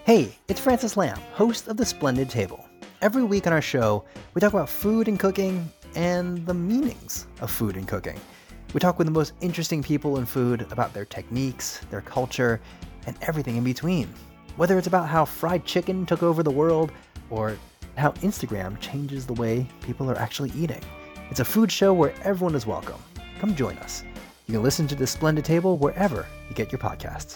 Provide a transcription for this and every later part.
Hey, it's Francis Lamb, host of The Splendid Table. Every week on our show, we talk about food and cooking and the meanings of food and cooking. We talk with the most interesting people in food about their techniques, their culture, and everything in between. Whether it's about how fried chicken took over the world or how Instagram changes the way people are actually eating. It's a food show where everyone is welcome. Come join us. You can listen to The Splendid Table wherever you get your podcasts.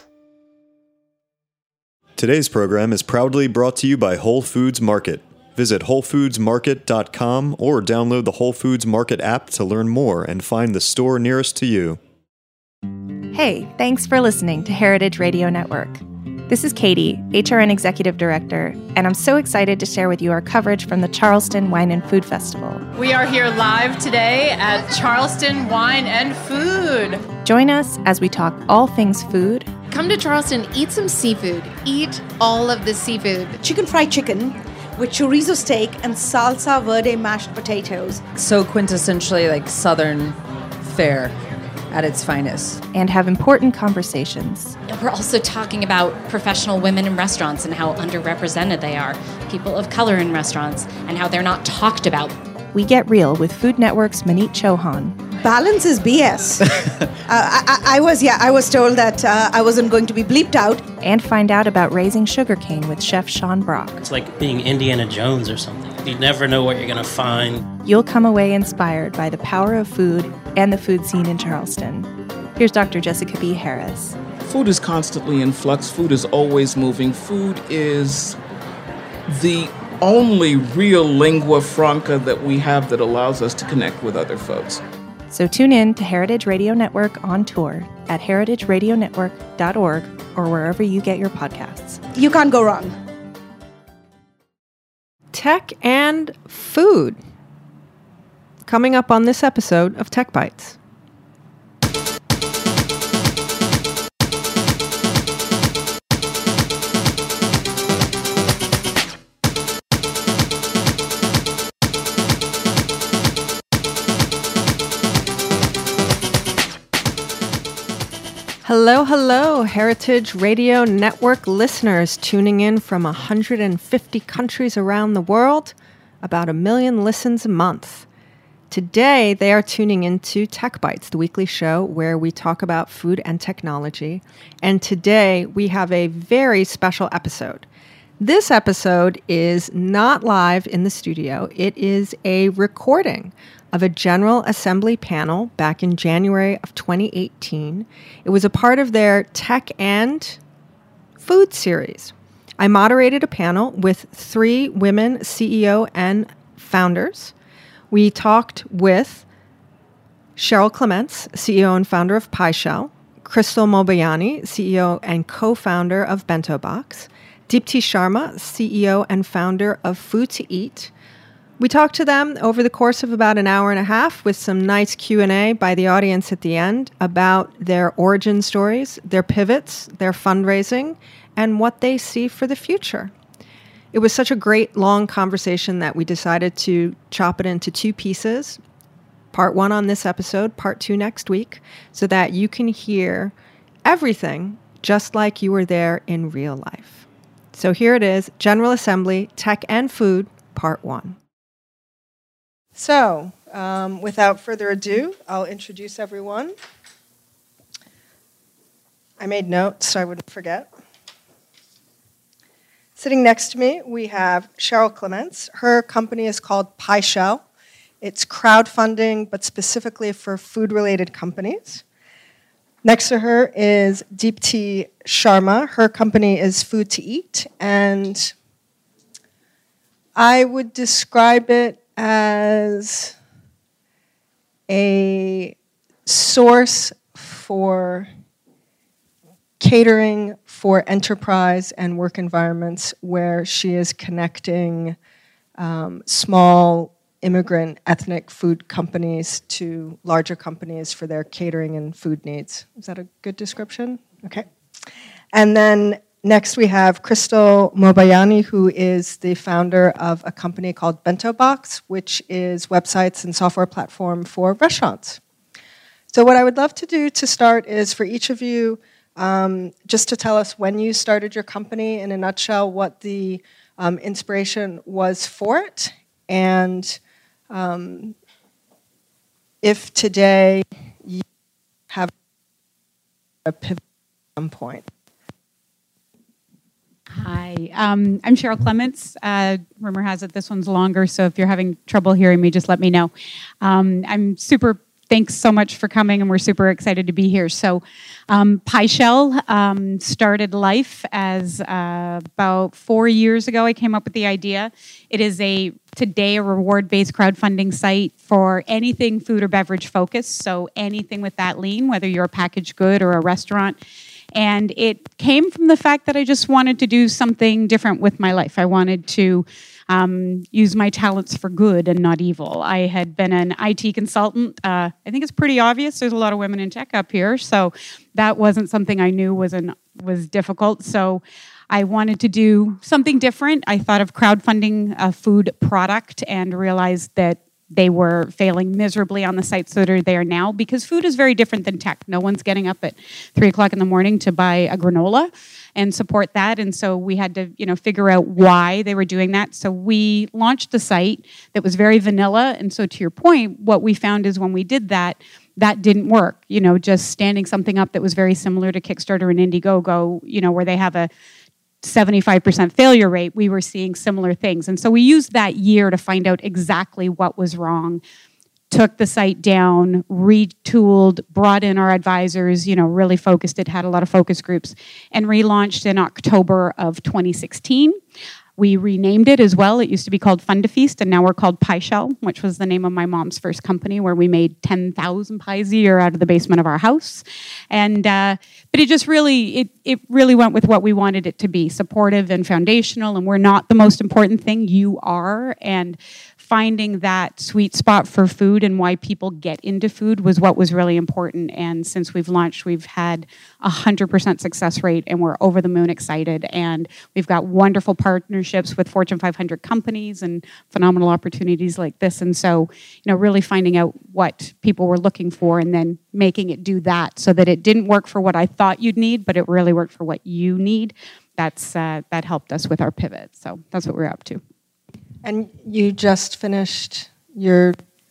Today's program is proudly brought to you by Whole Foods Market. Visit WholeFoodsMarket.com or download the Whole Foods Market app to learn more and find the store nearest to you. Hey, thanks for listening to Heritage Radio Network. This is Katie, HRN Executive Director, and I'm so excited to share with you our coverage from the Charleston Wine and Food Festival. We are here live today at Charleston Wine and Food. Join us as we talk all things food. Come to Charleston, eat some seafood. Eat all of the seafood. Chicken fried chicken with chorizo steak and salsa verde mashed potatoes. So quintessentially like Southern fare at its finest. And have important conversations. We're also talking about professional women in restaurants and how underrepresented they are, people of color in restaurants, and how they're not talked about. We get real with Food Network's Manit Chauhan. Balance is BS. I was told that I wasn't going to be bleeped out. And find out about raising sugarcane with Chef Sean Brock. It's like being Indiana Jones or something. You never know what you're going to find. You'll come away inspired by the power of food and the food scene in Charleston. Here's Dr. Jessica B. Harris. Food is constantly in flux. Food is always moving. Food is the only real lingua franca that we have that allows us to connect with other folks. So tune in to Heritage Radio Network on tour at heritageradionetwork.org or wherever you get your podcasts. You can't go wrong. Tech and food. Coming up on this episode of Tech Bites. Hello, Heritage Radio Network listeners tuning in from 150 countries around the world, about 1 million listens a month. Today, they are tuning into Tech Bites, the weekly show where we talk about food and technology. And today, we have a very special episode. This episode is not live in the studio. It is a recording of a General Assembly panel back in January of 2018. It was a part of their Tech and Food series. I moderated a panel with 3 women CEO and founders. We talked with Cheryl Clements, CEO and founder of PieShell, Crystal Mobayani, CEO and co-founder of Bento Box, Deepti Sharma, CEO and founder of Food to Eat. We talked to them over the course of about an hour and a half with some nice Q&A by the audience at the end about their origin stories, their pivots, their fundraising, and what they see for the future. It was such a great long conversation that we decided to chop it into 2 pieces. Part 1 on this episode, part 2 next week, so that you can hear everything just like you were there in real life. So here it is, General Assembly, Tech and Food, Part 1. So, without further ado, I'll introduce everyone. I made notes so I wouldn't forget. Sitting next to me, we have Cheryl Clements. Her company is called PieShell. It's crowdfunding, but specifically for food-related companies. Next to her is Deepti Sharma. Her company is Food to Eat, and I would describe it as a source for catering for enterprise and work environments where she is connecting small immigrant ethnic food companies to larger companies for their catering and food needs. Is that a good description? Okay. And then next we have Crystal Mobayani, who is the founder of a company called Bento Box, which is websites and software platform for restaurants. So what I would love to do to start is for each of you just to tell us when you started your company, in a nutshell, what the inspiration was for it, and if today you have a pivot at some point. Hi, I'm Cheryl Clements. Rumor has it this one's longer, so if you're having trouble hearing me, just let me know. Thanks so much for coming, and we're super excited to be here. So, Pie Shell started life as about 4 years ago. I came up with the idea. It is today a reward-based crowdfunding site for anything food or beverage focused, so anything with that lean, whether you're a packaged good or a restaurant. And it came from the fact that I just wanted to do something different with my life. I wanted to use my talents for good and not evil. I had been an IT consultant. I think it's pretty obvious. There's a lot of women in tech up here, so that wasn't something I knew was difficult. So I wanted to do something different. I thought of crowdfunding a food product and realized that they were failing miserably on the sites that are there now, because food is very different than tech. No one's getting up at 3 o'clock in the morning to buy a granola and support that. And so we had to, figure out why they were doing that. So we launched the site that was very vanilla. And so to your point, what we found is when we did that didn't work. Just standing something up that was very similar to Kickstarter and Indiegogo, where they have a 75% failure rate, we were seeing similar things. And so we used that year to find out exactly what was wrong, took the site down, retooled, brought in our advisors, really focused it, had a lot of focus groups, and relaunched in October of 2016. We renamed it as well. It used to be called Fun to Feast, and now we're called Pie Shell, which was the name of my mom's first company, where we made 10,000 pies a year out of the basement of our house. And but it just really, it really went with what we wanted it to be, supportive and foundational. And we're not the most important thing. You are. And finding that sweet spot for food and why people get into food was what was really important. And since we've launched, we've had 100% success rate, and we're over the moon excited. And we've got wonderful partnerships with Fortune 500 companies and phenomenal opportunities like this. And so, really finding out what people were looking for and then making it do that, so that it didn't work for what I thought you'd need, but it really worked for what you need. That helped us with our pivot. So that's what we're up to. And you just finished your...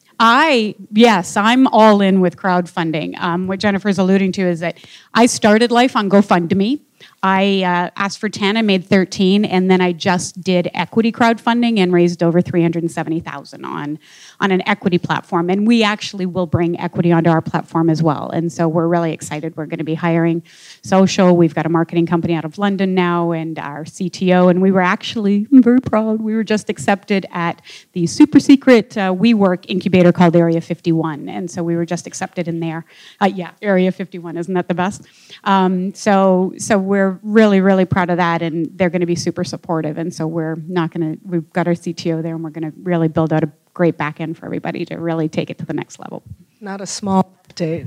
Yes, I'm all in with crowdfunding. What Jennifer's alluding to is that I started life on GoFundMe. I asked for 10, I made 13, and then I just did equity crowdfunding and raised over $370,000 on an equity platform. And we actually will bring equity onto our platform as well. And so we're really excited. We're going to be hiring social. We've got a marketing company out of London now, and our CTO. And we were actually, I'm very proud, we were just accepted at the super secret WeWork incubator called Area 51. And so we were just accepted in there. Area 51, isn't that the best? So we're really, really proud of that, and they're going to be super supportive. And so we've got our CTO there, and we're going to really build out a great back end for everybody to really take it to the next level. Not a small update.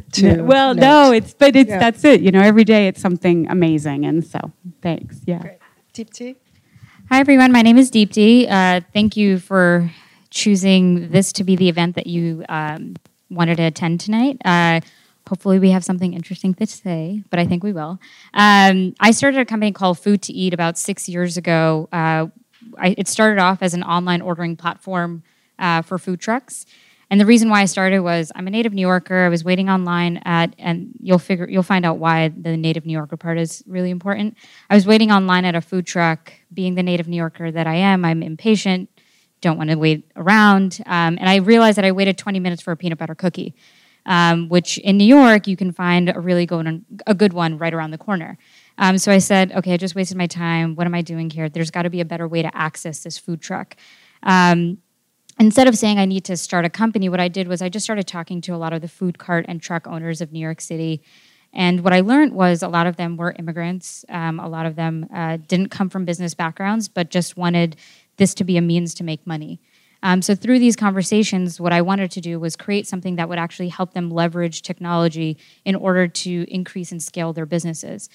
That's it. Every day it's something amazing, and so thanks. Yeah. Great. Deepti. Hi everyone, my name is Deepti. Thank you for choosing this to be the event that you wanted to attend tonight. Hopefully we have something interesting to say, but I think we will. I started a company called Food to Eat about 6 years ago. It started off as an online ordering platform for food trucks. And the reason why I started was I'm a native New Yorker. I was waiting online and you'll find out why the native New Yorker part is really important. I was waiting online at a food truck. Being the native New Yorker that I am, I'm impatient, don't want to wait around. And I realized that I waited 20 minutes for a peanut butter cookie. Which in New York, you can find a good one right around the corner. So I said, okay, I just wasted my time. What am I doing here? There's got to be a better way to access this food truck. Instead of saying I need to start a company, what I did was I just started talking to a lot of the food cart and truck owners of New York City. And what I learned was a lot of them were immigrants. A lot of them didn't come from business backgrounds, but just wanted this to be a means to make money. So through these conversations, what I wanted to do was create something that would actually help them leverage technology in order to increase and scale their businesses.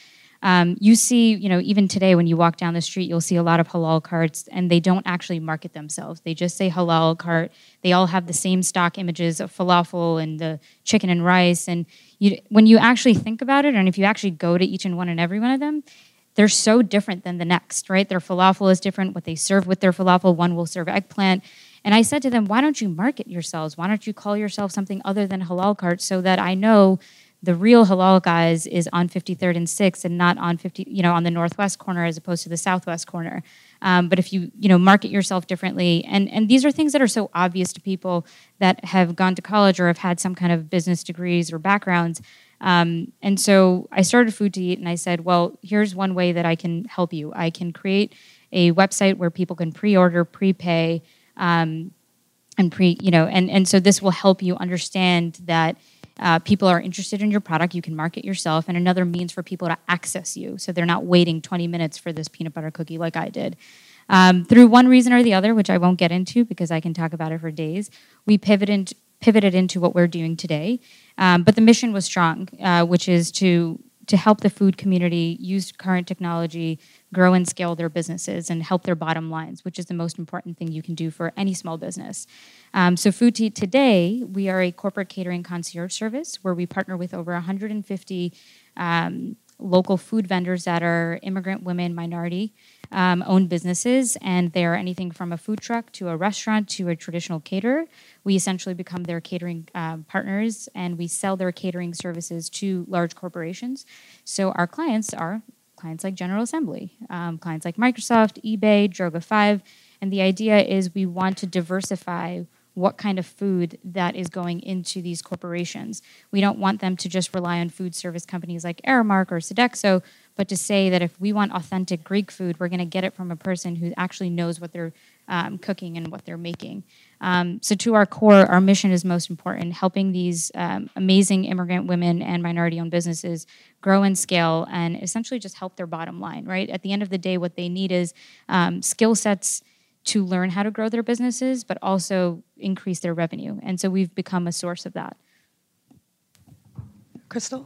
You see, even today when you walk down the street, you'll see a lot of halal carts, and they don't actually market themselves. They just say halal cart. They all have the same stock images of falafel and the chicken and rice. And when you actually think about it, and if you actually go to each and one and every one of them, they're so different than the next, right? Their falafel is different. What they serve with their falafel, one will serve eggplant. And I said to them, why don't you market yourselves? Why don't you call yourself something other than halal cart so that I know the real halal guys is on 53rd and 6th and not on on the northwest corner as opposed to the southwest corner. But if you market yourself differently, and these are things that are so obvious to people that have gone to college or have had some kind of business degrees or backgrounds. And so I started Food to Eat, and I said, well, here's one way that I can help you. I can create a website where people can pre-order, prepay, and so this will help you understand that people are interested in your product. You can market yourself, and another means for people to access you, so they're not waiting 20 minutes for this peanut butter cookie like I did. Through one reason or the other, which I won't get into because I can talk about it for days, we pivoted into what we're doing today. But the mission was strong, which is to help the food community use current technology, grow and scale their businesses, and help their bottom lines, which is the most important thing you can do for any small business. So Food to Eat today, we are a corporate catering concierge service where we partner with over 150 local food vendors that are immigrant women, minority owned businesses, and they're anything from a food truck to a restaurant to a traditional caterer. We essentially become their catering partners, and we sell their catering services to large corporations. So our clients are clients like General Assembly, clients like Microsoft, eBay, Droga5, and the idea is we want to diversify what kind of food that is going into these corporations. We don't want them to just rely on food service companies like Aramark or Sodexo, but to say that if we want authentic Greek food, we're going to get it from a person who actually knows what they're cooking and what they're making. So to our core, our mission is most important, helping these amazing immigrant women and minority-owned businesses grow and scale and essentially just help their bottom line, right? At the end of the day, what they need is skill sets to learn how to grow their businesses, but also increase their revenue. And so we've become a source of that. Crystal?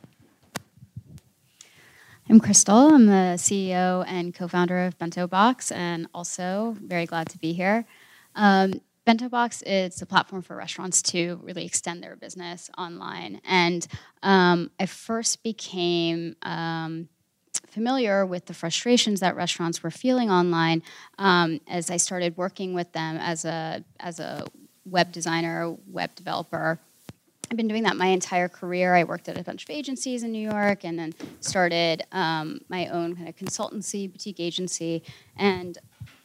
I'm Crystal. I'm the CEO and co-founder of Bento Box, and also very glad to be here. Bento Box is a platform for restaurants to really extend their business online. And I first became familiar with the frustrations that restaurants were feeling online as I started working with them as a web designer, web developer. I've been doing that my entire career. I worked at a bunch of agencies in New York and then started my own kind of consultancy, boutique agency. And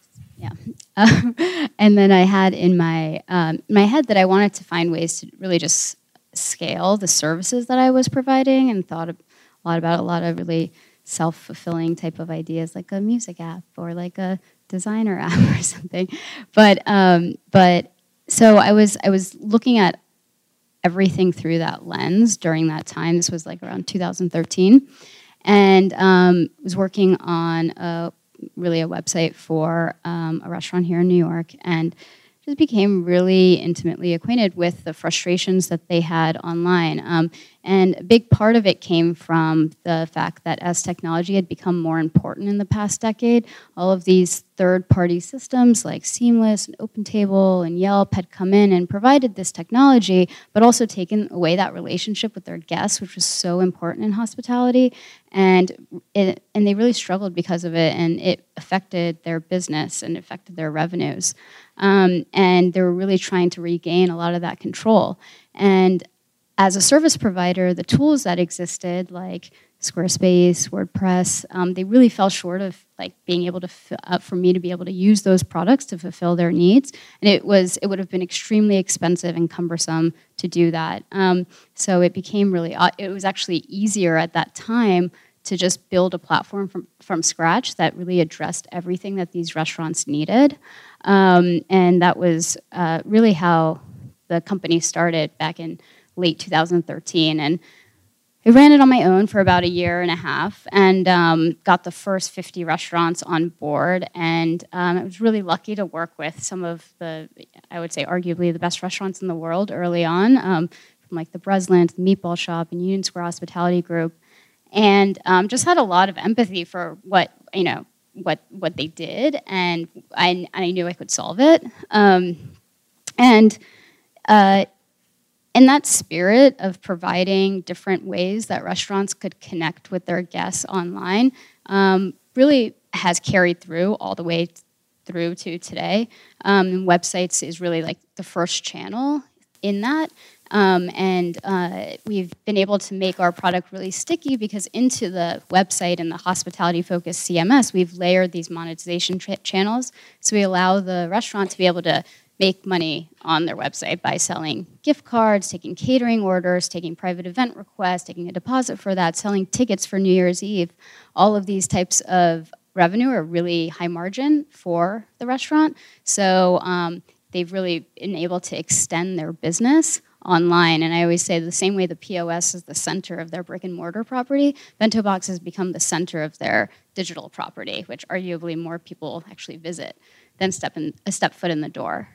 and then I had in my head that I wanted to find ways to really just scale the services that I was providing, and thought a lot about a lot of really self-fulfilling type of ideas, like a music app or like a designer app or something. But so I was looking at everything through that lens during that time. This was like around 2013, and was working on a website for a restaurant here in New York, and just became really intimately acquainted with the frustrations that they had online. And a big part of it came from the fact that as technology had become more important in the past decade, all of these third-party systems like Seamless and OpenTable and Yelp had come in and provided this technology, but also taken away that relationship with their guests, which was so important in hospitality. And they really struggled because of it, and it affected their business and affected their revenues. And they were really trying to regain a lot of that control. And as a service provider, the tools that existed, like Squarespace, WordPress, they really fell short of like being able to for me to be able to use those products to fulfill their needs. And it would have been extremely expensive and cumbersome to do that. So it became it was actually easier at that time to just build a platform from scratch that really addressed everything that these restaurants needed. And that was really how the company started back in late 2013. And I ran it on my own for about a year and a half, and got the first 50 restaurants on board. And I was really lucky to work with some of the, I would say, arguably the best restaurants in the world early on, from like the Breslin, the Meatball Shop, and Union Square Hospitality Group. and just had a lot of empathy for what they did, and I knew I could solve it. In that spirit of providing different ways that restaurants could connect with their guests online, really has carried through all the way through to today. Websites is really like the first channel in that. We've been able to make our product really sticky because into the website and the hospitality-focused CMS, we've layered these monetization channels. So we allow the restaurant to be able to make money on their website by selling gift cards, taking catering orders, taking private event requests, taking a deposit for that, selling tickets for New Year's Eve. All of these types of revenue are really high margin for the restaurant. So they've really been able to extend their business online. And I always say the same way the POS is the center of their brick and mortar property, Bento Box has become the center of their digital property, which arguably more people actually visit than step foot in the door.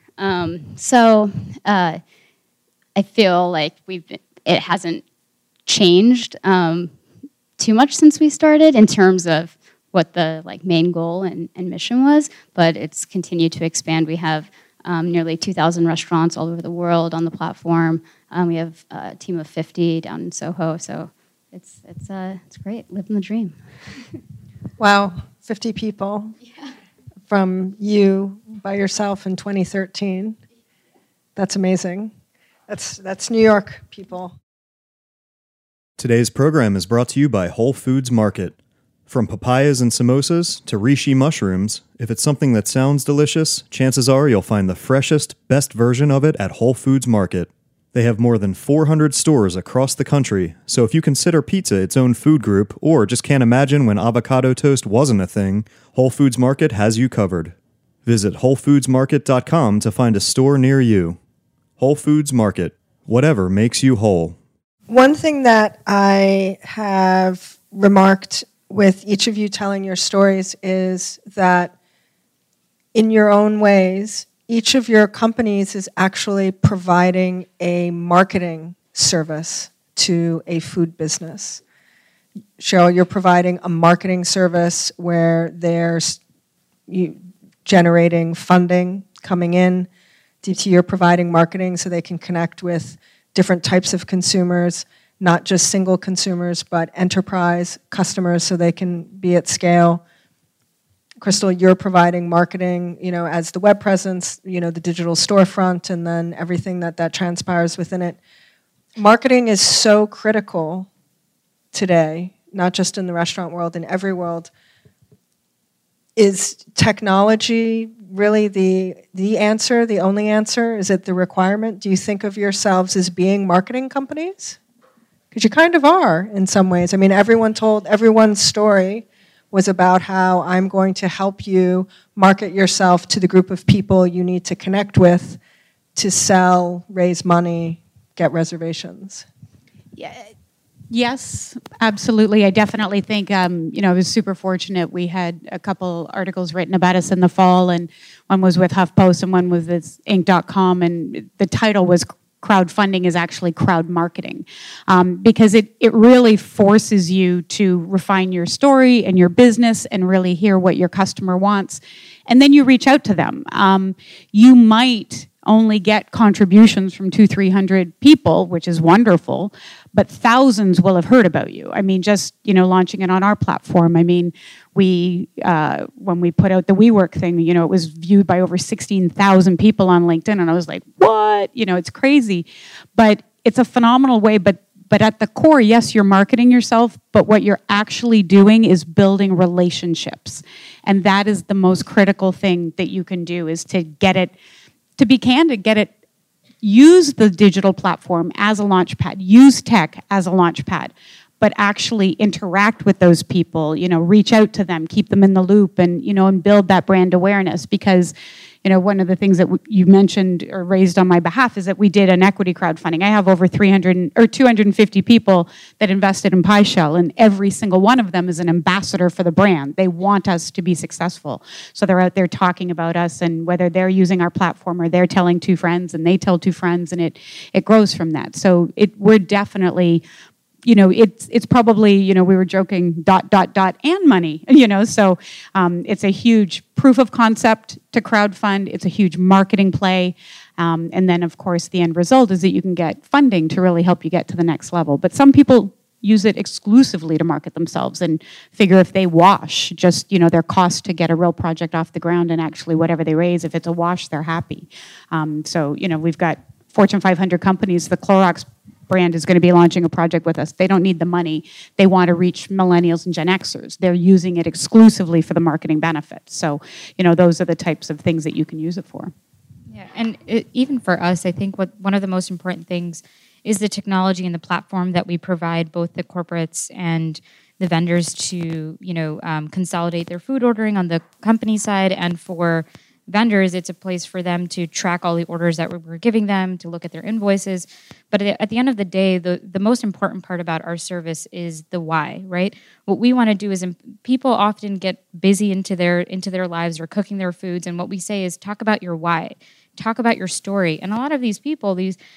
I feel like it hasn't changed too much since we started in terms of what the main goal and mission was, but it's continued to expand. We have nearly 2,000 restaurants all over the world on the platform. We have a team of 50 down in Soho, so it's great, living the dream. Wow, 50 people. Yeah. From you by yourself in 2013. That's amazing. That's New York, people. Today's program is brought to you by Whole Foods Market. From papayas and samosas to reishi mushrooms, if it's something that sounds delicious, chances are you'll find the freshest, best version of it at Whole Foods Market. They have more than 400 stores across the country, so if you consider pizza its own food group, or just can't imagine when avocado toast wasn't a thing, Whole Foods Market has you covered. Visit WholeFoodsMarket.com to find a store near you. Whole Foods Market. Whatever makes you whole. One thing that I have remarked with each of you telling your stories is that in your own ways, each of your companies is actually providing a marketing service to a food business. Cheryl, you're providing a marketing service where there's generating funding coming in. DT, you're providing marketing so they can connect with different types of consumers, not just single consumers, but enterprise customers so they can be at scale. Crystal, you're providing marketing, as the web presence, the digital storefront, and then everything that transpires within it. Marketing is so critical today, not just in the restaurant world, in every world. Is technology really the answer, the only answer? Is it the requirement? Do you think of yourselves as being marketing companies? Because you kind of are in some ways. I mean, everyone's story was about how I'm going to help you market yourself to the group of people you need to connect with to sell, raise money, get reservations. Yeah. Yes, absolutely. I definitely think, I was super fortunate. We had a couple articles written about us in the fall, and one was with HuffPost and one was with Inc.com, and the title was crowdfunding is actually crowd marketing, because it really forces you to refine your story and your business and really hear what your customer wants. And then you reach out to them. You might only get contributions from 200-300 people, which is wonderful, but thousands will have heard about you. I mean, just, launching it on our platform. I mean, when we put out the WeWork thing, it was viewed by over 16,000 people on LinkedIn, and I was like, what? It's crazy. But it's a phenomenal way, but at the core, yes, you're marketing yourself, but what you're actually doing is building relationships. And that is the most critical thing that you can do, is to get it, to be candid, use the digital platform as a launch pad, use tech as a launch pad, but actually interact with those people, reach out to them, keep them in the loop, and, and build that brand awareness. Because, one of the things that you mentioned or raised on my behalf is that we did an equity crowdfunding. I have over 250 people that invested in PieShell, and every single one of them is an ambassador for the brand. They want us to be successful. So they're out there talking about us, and whether they're using our platform or they're telling 2 friends and they tell 2 friends, and it grows from that. So we're definitely it's probably, we were joking, ... and money, so it's a huge proof of concept to crowdfund. It's a huge marketing play. And then, of course, the end result is that you can get funding to really help you get to the next level. But some people use it exclusively to market themselves and figure if they wash just, their cost to get a real project off the ground, and actually whatever they raise, if it's a wash, they're happy. So, we've got Fortune 500 companies. The Clorox brand is going to be launching a project with us. They don't need the money. They want to reach millennials and Gen Xers. They're using it exclusively for the marketing benefits. So, those are the types of things that you can use it for. Yeah, and even for us, I think one of the most important things is the technology and the platform that we provide both the corporates and the vendors to, consolidate their food ordering on the company side, and for vendors, it's a place for them to track all the orders that we're giving them, to look at their invoices. But at the end of the day, the most important part about our service is the why, right? What we want to do is, people often get busy into their lives or cooking their foods, and what we say is talk about your why, talk about your story. And a lot of these people,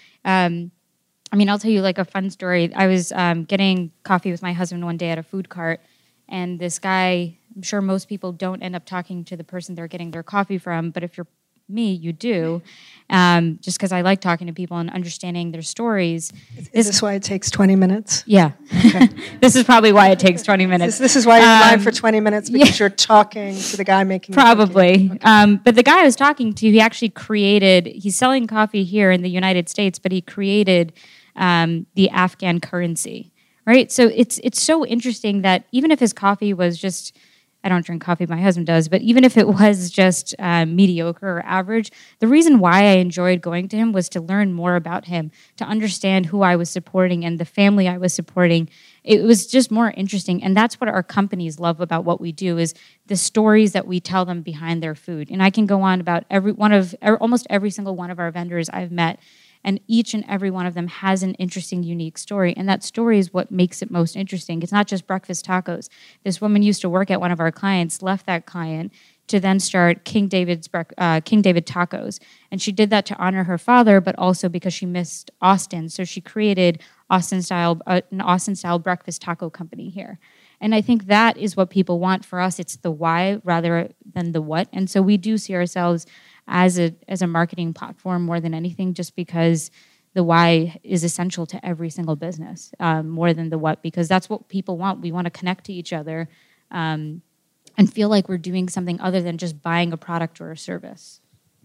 I'll tell you like a fun story. I was getting coffee with my husband one day at a food cart, and this guy, I'm sure most people don't end up talking to the person they're getting their coffee from, but if you're me, you do, just because I like talking to people and understanding their stories. Is this why it takes 20 minutes? Yeah. Okay. This is probably why it takes 20 minutes. This is why you're in line for 20 minutes, because you're talking to the guy making probably. Okay. But the guy I was talking to, he actually he's selling coffee here in the United States, but he created the Afghan currency. Right? So it's so interesting that even if his coffee was just, I don't drink coffee, my husband does, but even if it was just mediocre or average, the reason why I enjoyed going to him was to learn more about him, to understand who I was supporting and the family I was supporting. It was just more interesting. And that's what our companies love about what we do, is the stories that we tell them behind their food. And I can go on about almost every single one of our vendors I've met, and each and every one of them has an interesting, unique story. And that story is what makes it most interesting. It's not just breakfast tacos. This woman used to work at one of our clients, left that client to then start King David Tacos. And she did that to honor her father, but also because she missed Austin. So she created an Austin-style breakfast taco company here. And I think that is what people want. For us, it's the why rather than the what. And so we do see ourselves as a marketing platform more than anything, just because the why is essential to every single business, more than the what, because that's what people want. We want to connect to each other and feel like we're doing something other than just buying a product or a service.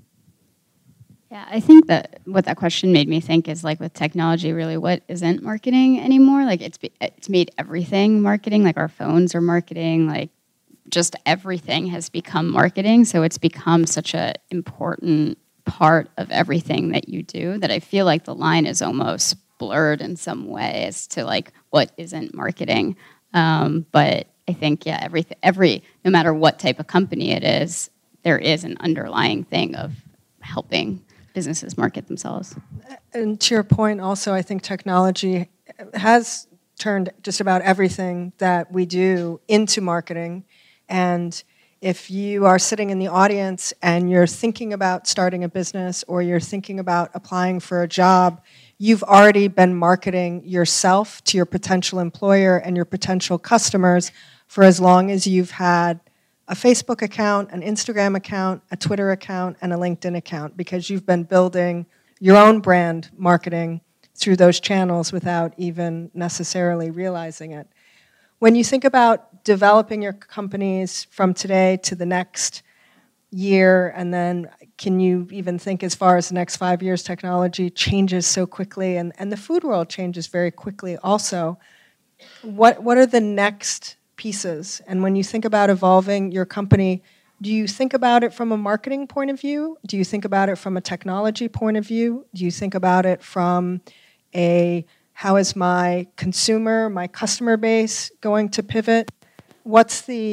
Yeah, I think that what that question made me think is, like, with technology, really what isn't marketing anymore? Like, it's made everything marketing. Like, our phones are marketing, like, just everything has become marketing. So it's become such an important part of everything that you do that I feel like the line is almost blurred in some way as to, like, what isn't marketing. But I think, yeah, every no matter what type of company it is, there is an underlying thing of helping businesses market themselves. And to your point also, I think technology has turned just about everything that we do into marketing. And if you are sitting in the audience and you're thinking about starting a business, or you're thinking about applying for a job, you've already been marketing yourself to your potential employer and your potential customers for as long as you've had a Facebook account, an Instagram account, a Twitter account, and a LinkedIn account, because you've been building your own brand marketing through those channels without even necessarily realizing it. When you think about developing your companies from today to the next year, and then can you even think as far as the next 5 years? Technology changes so quickly, and the food world changes very quickly also. What are the next pieces? And when you think about evolving your company, do you think about it from a marketing point of view? Do you think about it from a technology point of view? Do you think about it from how is my consumer, my customer base going to pivot? What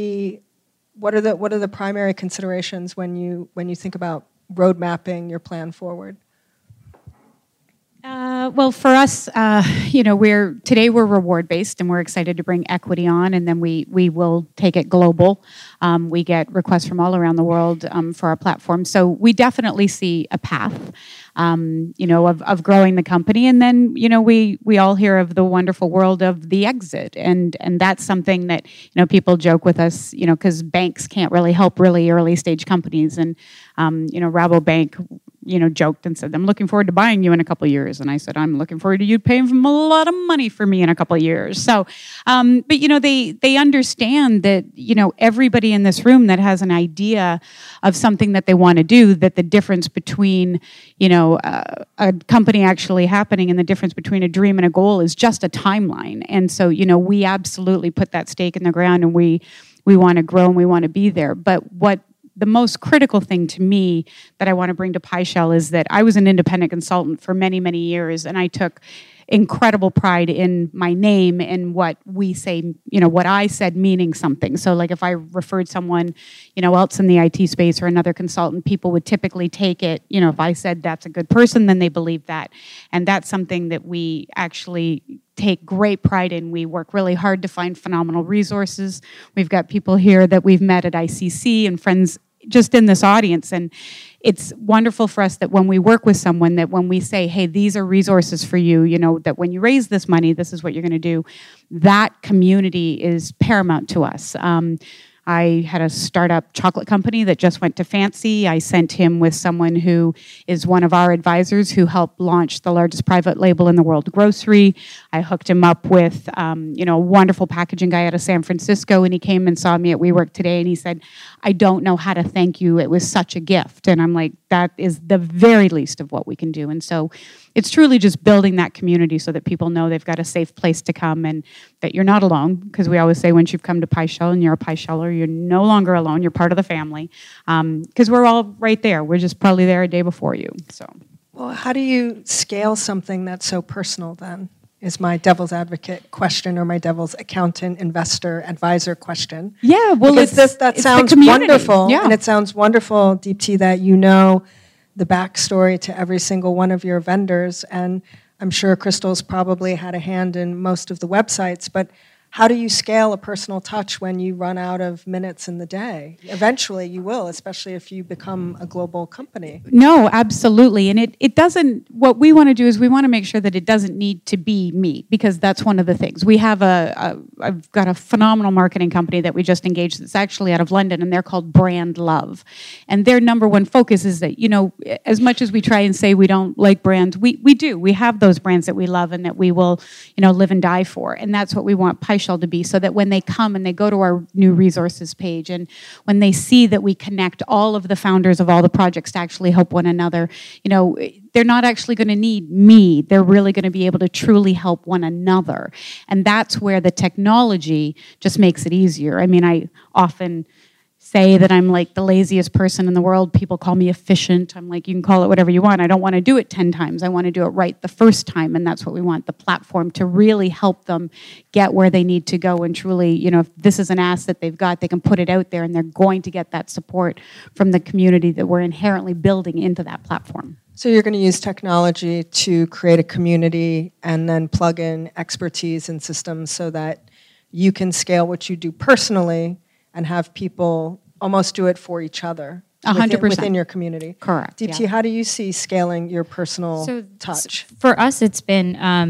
are the primary considerations when you think about road mapping your plan forward? Well, for us, we're reward based, and we're excited to bring equity on, and then we will take it global. We get requests from all around the world for our platform, so we definitely see a path, of growing the company, and then we all hear of the wonderful world of the exit, and that's something that people joke with us, because banks can't really help really early stage companies, and Rabobank joked and said, I'm looking forward to buying you in a couple of years. And I said, I'm looking forward to you paying a lot of money for me in a couple of years. So, but they understand that, everybody in this room that has an idea of something that they want to do, that the difference between, a company actually happening and the difference between a dream and a goal is just a timeline. And so, we absolutely put that stake in the ground, and we want to grow and we want to be there. But what the most critical thing to me that I want to bring to PieShell is that I was an independent consultant for many, many years, and I took incredible pride in my name and what we say, what I said meaning something. So like if I referred someone, else in the IT space or another consultant, people would typically take it, if I said that's a good person, then they believe that. And that's something that we actually take great pride in. We work really hard to find phenomenal resources. We've got people here that we've met at ICC and friends just in this audience, and it's wonderful for us that when we work with someone, that when we say, hey, these are resources for you, that when you raise this money, this is what you're going to do, that community is paramount to us. I had a startup chocolate company that just went to Fancy. I sent him with someone who is one of our advisors who helped launch the largest private label in the world, grocery. I hooked him up with, a wonderful packaging guy out of San Francisco, and he came and saw me at WeWork today, and he said, I don't know how to thank you. It was such a gift. And I'm like, that is the very least of what we can do. And so it's truly just building that community so that people know they've got a safe place to come and that you're not alone, because we always say once you've come to PieShell and you're a PieSheller, you're no longer alone. You're part of the family, because we're all right there. We're just probably there a day before you. So, well, how do you scale something that's so personal then? Is my devil's advocate question, or my devil's accountant, investor, advisor question. Yeah, well, that sounds wonderful. Yeah. And it sounds wonderful, Deepti, that you know the backstory to every single one of your vendors. And I'm sure Crystal's probably had a hand in most of the websites, but how do you scale a personal touch when you run out of minutes in the day? Eventually you will, especially if you become a global company. No, absolutely. And it doesn't, what we want to do is we want to make sure that it doesn't need to be me, because that's one of the things. We have I've got a phenomenal marketing company that we just engaged that's actually out of London, and they're called Brand Love. And their number one focus is that, as much as we try and say we don't like brands, we do. We have those brands that we love and that we will, live and die for. And that's what we want PieShell to be, so that when they come and they go to our new resources page, and when they see that we connect all of the founders of all the projects to actually help one another, they're not actually going to need me. They're really going to be able to truly help one another. And that's where the technology just makes it easier. I mean, I often say that I'm like the laziest person in the world. People call me efficient. I'm like, you can call it whatever you want. I don't want to do it 10 times. I want to do it right the first time, and that's what we want the platform to really help them get where they need to go, and truly, if this is an asset they've got, they can put it out there, and they're going to get that support from the community that we're inherently building into that platform. So you're going to use technology to create a community and then plug in expertise and systems so that you can scale what you do personally and have people almost do it for each other 100% within your community. Correct. Deepti, how do you see scaling your personal touch? For us, it's been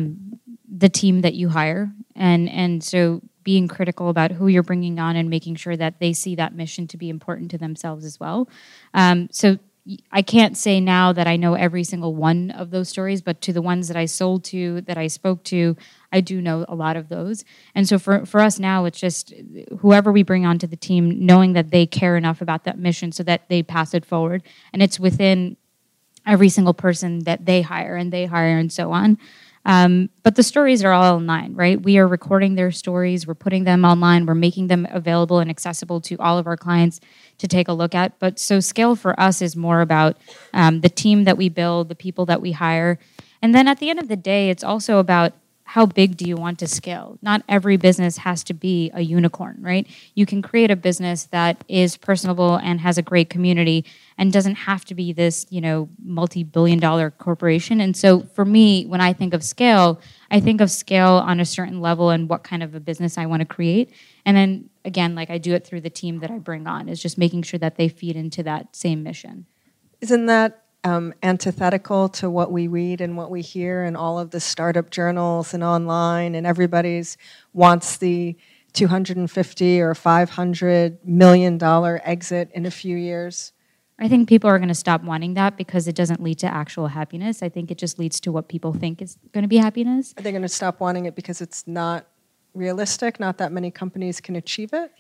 the team that you hire, and so being critical about who you're bringing on and making sure that they see that mission to be important to themselves as well. So I can't say now that I know every single one of those stories, but to the ones that I sold to, that I spoke to, I do know a lot of those. And so for us now, it's just whoever we bring onto the team, knowing that they care enough about that mission so that they pass it forward. And it's within every single person that they hire and so on. But the stories are all online, right? We are recording their stories. We're putting them online. We're making them available and accessible to all of our clients to take a look at. But so scale for us is more about the team that we build, the people that we hire. And then at the end of the day, it's also about how big do you want to scale? Not every business has to be a unicorn, right? You can create a business that is personable and has a great community and doesn't have to be this, multi-billion-dollar corporation. And so for me, when I think of scale on a certain level and what kind of a business I want to create. And then again, like I do it through the team that I bring on, is just making sure that they feed into that same mission. Isn't that antithetical to what we read and what we hear in all of the startup journals and online, and everybody's wants the $250 or $500 million exit in a few years? I think people are going to stop wanting that because it doesn't lead to actual happiness. I think it just leads to what people think is going to be happiness. Are they going to stop wanting it because it's not realistic? Not that many companies can achieve it?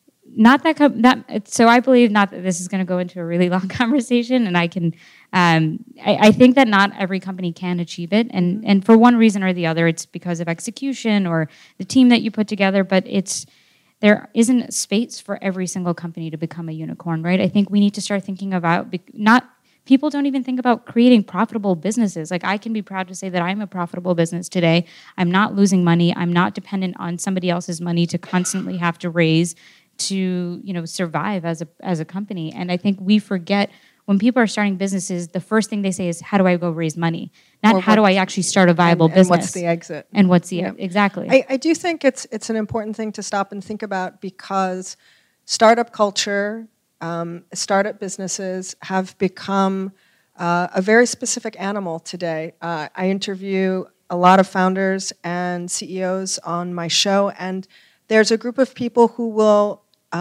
So I believe not that this is going to go into a really long conversation, and I think that not every company can achieve it, and for one reason or the other, it's because of execution or the team that you put together, but there isn't space for every single company to become a unicorn, right? I think we need to start thinking about, people don't even think about creating profitable businesses. Like, I can be proud to say that I'm a profitable business today. I'm not losing money. I'm not dependent on somebody else's money to constantly have to raise to survive as a company. And I think we forget when people are starting businesses, the first thing they say is, how do I go raise money? Not how do I actually start a viable business. And what's the exit? And what's the exactly. I do think it's an important thing to stop and think about, because startup culture, startup businesses have become a very specific animal today. I interview a lot of founders and CEOs on my show, and there's a group of people who will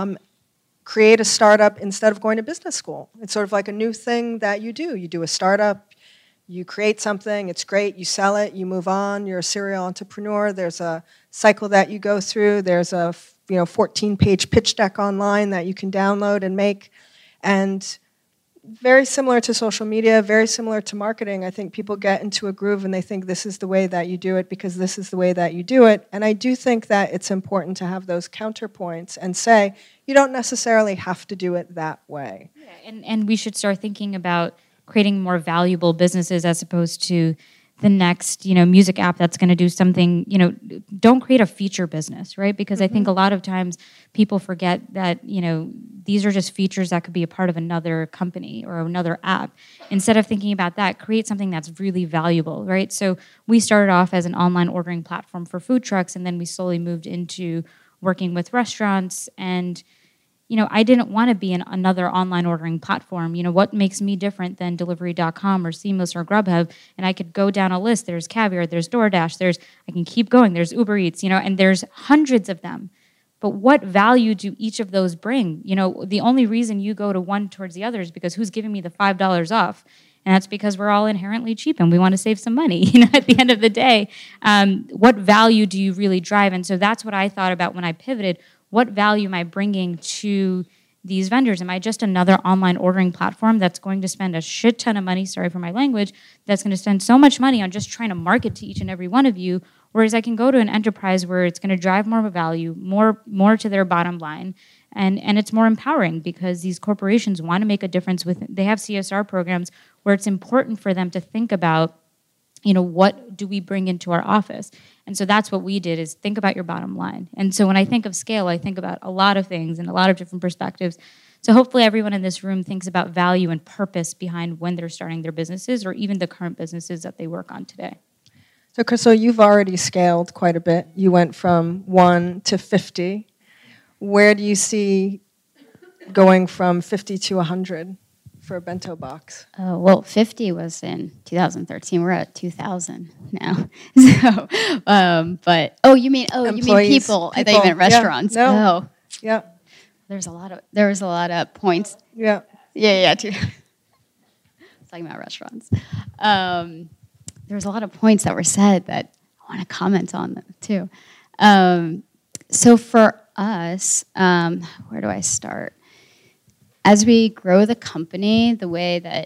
create a startup instead of going to business school. It's sort of like a new thing that you do. You do a startup, you create something, it's great, you sell it, you move on, you're a serial entrepreneur. There's a cycle that you go through. There's a 14-page pitch deck online that you can download and make. And very similar to social media, very similar to marketing, I think people get into a groove and they think this is the way that you do it because this is the way that you do it. And I do think that it's important to have those counterpoints and say, you don't necessarily have to do it that way. Yeah, and we should start thinking about creating more valuable businesses as opposed to the next, music app that's going to do something, don't create a feature business, right? Because I think a lot of times people forget that, these are just features that could be a part of another company or another app. Instead of thinking about that, create something that's really valuable, right? So we started off as an online ordering platform for food trucks, and then we slowly moved into working with restaurants. And I didn't want to be in another online ordering platform. What makes me different than Delivery.com or Seamless or Grubhub? And I could go down a list. There's Caviar, there's DoorDash, I can keep going. There's Uber Eats, and there's hundreds of them. But what value do each of those bring? The only reason you go to one towards the other is because who's giving me the $5 off? And that's because we're all inherently cheap and we want to save some money. At the end of the day, what value do you really drive? And so that's what I thought about when I pivoted. What value am I bringing to these vendors? Am I just another online ordering platform that's going to spend a shit ton of money, sorry for my language, that's going to spend so much money on just trying to market to each and every one of you, whereas I can go to an enterprise where it's going to drive more value, more to their bottom line, and it's more empowering because these corporations want to make a difference they have CSR programs where it's important for them to think about, what do we bring into our office? And so that's what we did, is think about your bottom line. And so when I think of scale, I think about a lot of things and a lot of different perspectives. So hopefully everyone in this room thinks about value and purpose behind when they're starting their businesses or even the current businesses that they work on today. So Crystal, you've already scaled quite a bit. You went from 1 to 50. Where do you see going from 50 to 100 for a bento box? Well, 50 was in 2013. We're at 2,000 now. So, but you mean people? I thought you meant restaurants. Yeah. No. Oh, yeah. There was a lot of points. Yeah. Yeah. Too. Talking about restaurants. There was a lot of points that were said that I want to comment on them too. So for us, where do I start? As we grow the company, the way that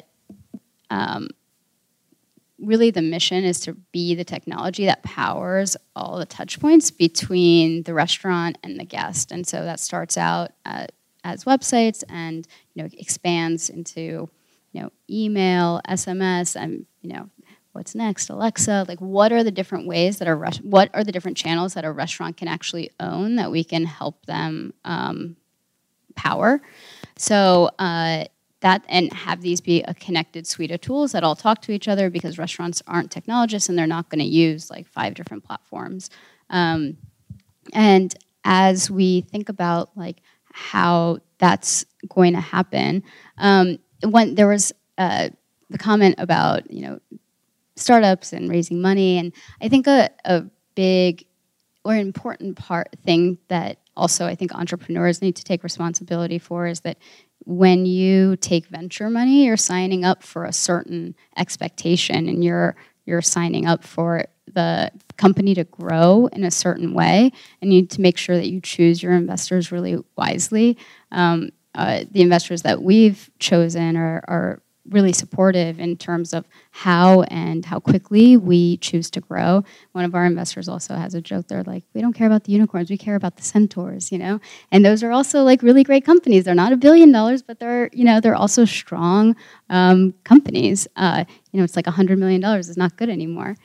really the mission is to be the technology that powers all the touch points between the restaurant and the guest. And so that starts out as websites and expands into email, SMS, and what's next, Alexa, like what are the different ways that what are the different channels that a restaurant can actually own that we can help them power. So that, and have these be a connected suite of tools that all talk to each other, because restaurants aren't technologists and they're not going to use like 5 different platforms. And as we think about like how that's going to happen, when there was the comment about startups and raising money, and I think a big or important thing that also I think entrepreneurs need to take responsibility for is that when you take venture money, you're signing up for a certain expectation, and you're signing up for the company to grow in a certain way, and you need to make sure that you choose your investors really wisely. The investors that we've chosen are really supportive in terms of how quickly we choose to grow. One of our investors also has a joke. They're like, we don't care about the unicorns, we care about the centaurs, And those are also like really great companies. They're not $1 billion, but they're also strong companies. It's like $100 million is not good anymore,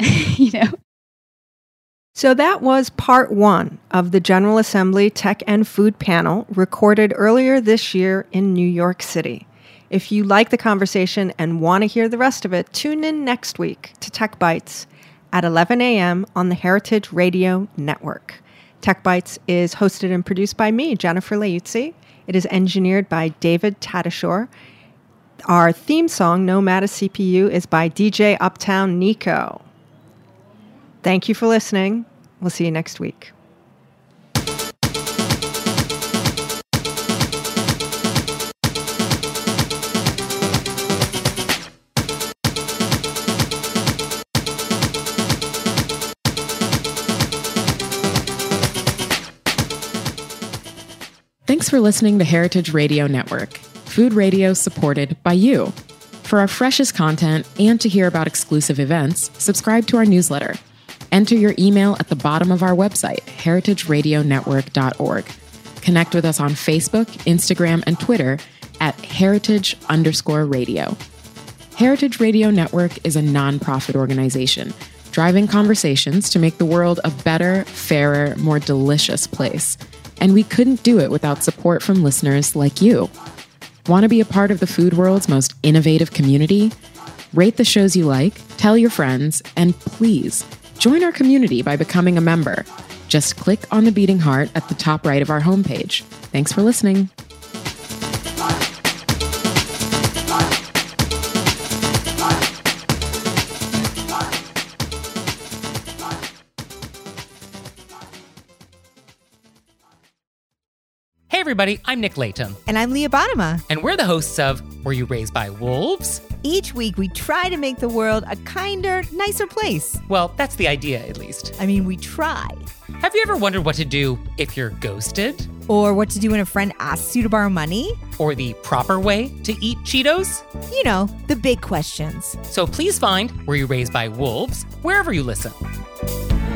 So that was part 1 of the General Assembly Tech and Food panel recorded earlier this year in New York City. If you like the conversation and want to hear the rest of it, tune in next week to Tech Bites at 11 a.m. on the Heritage Radio Network. Tech Bites is hosted and produced by me, Jennifer Leuzzi. It is engineered by David Tadashore. Our theme song, Nomad CPU, is by DJ Uptown Nico. Thank you for listening. We'll see you next week. Thanks for listening to Heritage Radio Network, food radio supported by you. For our freshest content and to hear about exclusive events, subscribe to our newsletter. Enter your email at the bottom of our website, heritageradionetwork.org. Connect with us on Facebook, Instagram, and Twitter at heritage_radio. Heritage Radio Network is a nonprofit organization driving conversations to make the world a better, fairer, more delicious place. And we couldn't do it without support from listeners like you. Want to be a part of the food world's most innovative community? Rate the shows you like, tell your friends, and please join our community by becoming a member. Just click on the beating heart at the top right of our homepage. Thanks for listening. Hey everybody, I'm Nick Latham. And I'm Leah Bottoма. And we're the hosts of Were You Raised by Wolves? Each week we try to make the world a kinder, nicer place. Well, that's the idea, at least. I mean, we try. Have you ever wondered what to do if you're ghosted? Or what to do when a friend asks you to borrow money? Or the proper way to eat Cheetos? You know, the big questions. So please find Were You Raised by Wolves wherever you listen.